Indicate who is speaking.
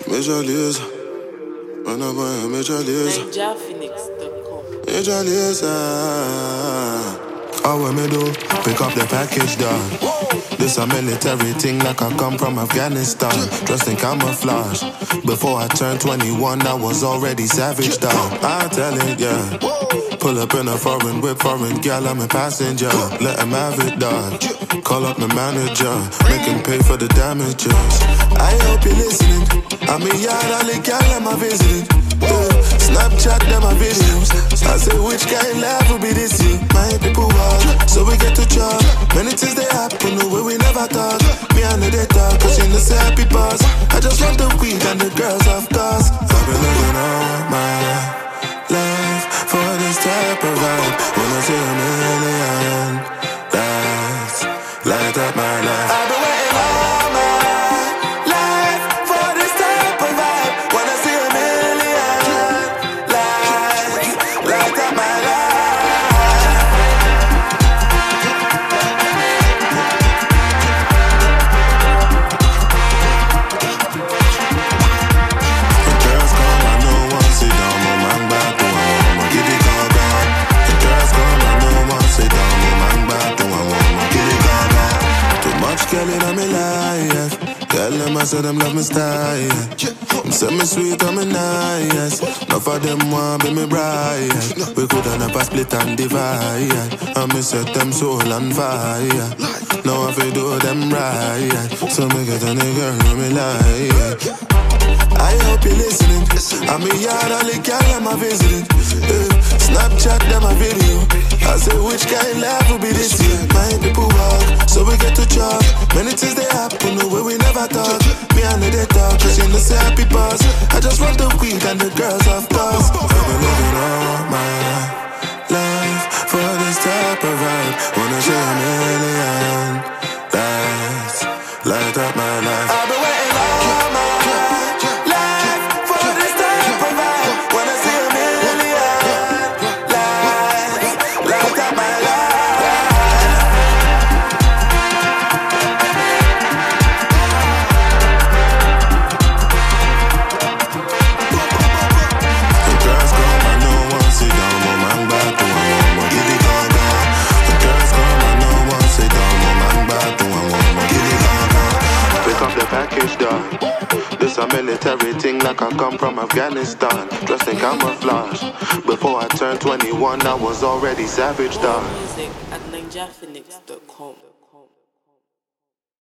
Speaker 1: Major Lazer. When I buy a Major Lazer.
Speaker 2: NinjaPhoenix.com.
Speaker 1: Major Lazer. How we me do? Pick up the package, dog. This a military thing like I come from Afghanistan. Dressed in camouflage. Before I turned 21, I was already savage, dog. I tell it, yeah. Pull up in a foreign whip, foreign gal, I'm a passenger. Let him have it, dog. Call up my manager, make him pay for the damages. I hope you're listening. I'm a yard, all the gal, I'm a visiting. Snapchat, them my videos. I say, which kind life will be this year? My people walk, so we get to chop. Many things they happen, the way we never thought. Me and they talk, cause you know say happy pass. I just want the weed and the girls, of course. I've been living all my life for this type of vibe. When I see a million lights light up my life. I've been waiting all my life for this type of vibe. When I see a million lights light up my life. The girls come, I know one sit down, my man back to one, give it gone. The girls come, I know one sit down, my man back to one, give it gone. Too much girl in my life. Tell them I said them love me style. I'm semi sweet, I'm a nice. Enough of them want be me bride. We coulda never split and divide. And me set them soul on fire. Now I feel do them right. So me get a nigga who me like. I hope you're listening. I'm a yard, all the gal, I'm a visiting. Snapchat, them a video. I say, which kind life will be this year? My people walk, so we get to chop. Many things they happen, the way we never thought. Me and they talk, cause you know say happy pass. I just want the weed and the girls, of course. I've been living all my life for this type of vibe. Wanna see a million lights light up my life. I've been waiting all my life for this type of vibe. Wanna see a million lights light up my life. The girls come, I know one sit down, my man back to one, give it gone. The girls come, I know one sit down, my man back to one, give it gone. Pick up the package, dog. This a military thing like I come from Afghanistan. Dressed in camouflage. Before I turned 21, I was already savage, dog.
Speaker 2: Music at NinjaPhoenix.com.